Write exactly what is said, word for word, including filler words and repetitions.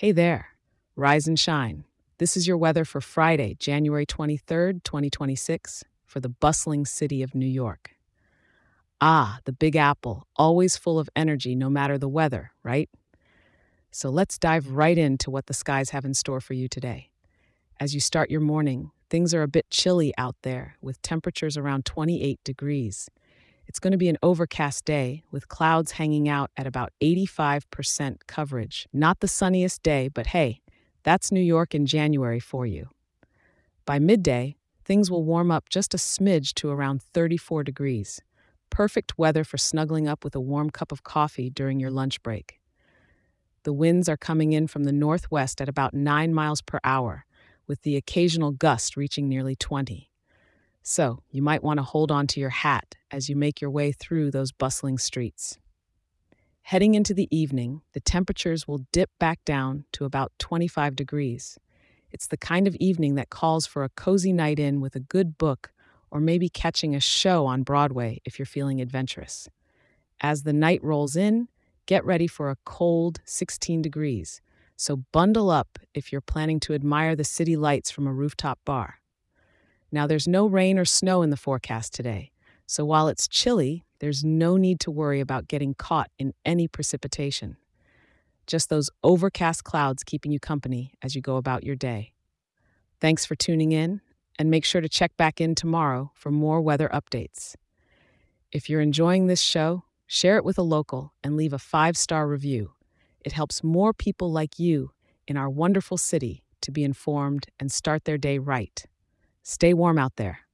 Hey there, rise and shine. This is your weather for Friday, January twenty-third, twenty twenty-six, for the bustling city of New York. Ah, the Big Apple, always full of energy no matter the weather, right? So let's dive right into what the skies have in store for you today. As you start your morning, things are a bit chilly out there with temperatures around twenty-eight degrees. It's going to be an overcast day with clouds hanging out at about eighty-five percent coverage. Not the sunniest day, but hey, that's New York in January for you. By midday, things will warm up just a smidge to around thirty-four degrees. Perfect weather for snuggling up with a warm cup of coffee during your lunch break. The winds are coming in from the northwest at about nine miles per hour, with the occasional gust reaching nearly twenty. So, you might want to hold on to your hat as you make your way through those bustling streets. Heading into the evening, the temperatures will dip back down to about twenty-five degrees. It's the kind of evening that calls for a cozy night in with a good book or maybe catching a show on Broadway if you're feeling adventurous. As the night rolls in, get ready for a cold sixteen degrees. So bundle up if you're planning to admire the city lights from a rooftop bar. Now, there's no rain or snow in the forecast today, so while it's chilly, there's no need to worry about getting caught in any precipitation. Just those overcast clouds keeping you company as you go about your day. Thanks for tuning in, and make sure to check back in tomorrow for more weather updates. If you're enjoying this show, share it with a local and leave a five-star review. It helps more people like you in our wonderful city to be informed and start their day right. Stay warm out there.